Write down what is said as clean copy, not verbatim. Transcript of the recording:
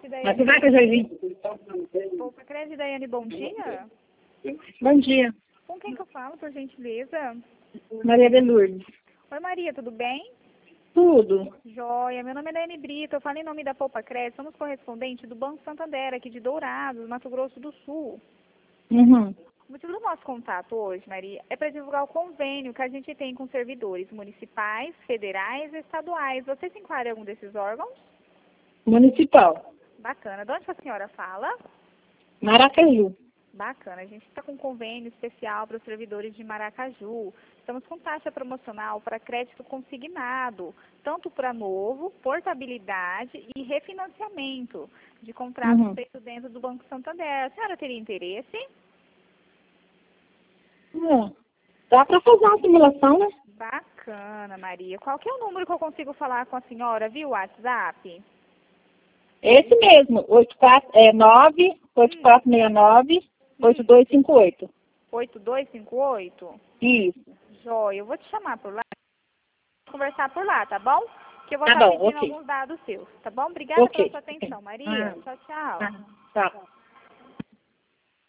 Mas você vai que eu já vi. Poupa Crédito, Daiane, bom dia. Bom dia. Com quem que eu falo, por gentileza? Maria de Lourdes. Oi, Maria, tudo bem? Tudo. Joia, meu nome é Daiane Brito, eu falo em nome da Poupa Crédito, somos correspondente do Banco Santander, aqui de Dourados, Mato Grosso do Sul. Uhum. O motivo do nosso contato hoje, Maria, é para divulgar o convênio que a gente tem com servidores municipais, federais e estaduais. Você se enquadra em algum desses órgãos? Municipal. Bacana. De onde a senhora fala? Maracaju. Bacana. A gente está com um convênio especial para os servidores de Maracaju. Estamos com taxa promocional para crédito consignado, tanto para novo, portabilidade e refinanciamento de contratos feitos dentro do Banco Santander. A senhora teria interesse? Dá para fazer uma simulação, né? Bacana, Maria. Qual que é o número que eu consigo falar com a senhora via WhatsApp? Esse mesmo, 98469-8258. 8258? Isso. Joia, eu vou te chamar por lá, conversar por lá, tá bom? Que eu vou Tá estar bom, pedindo ok. alguns dados seus, tá bom? Obrigada pela Ok. sua atenção, Maria. Tchau, tchau. Tchau.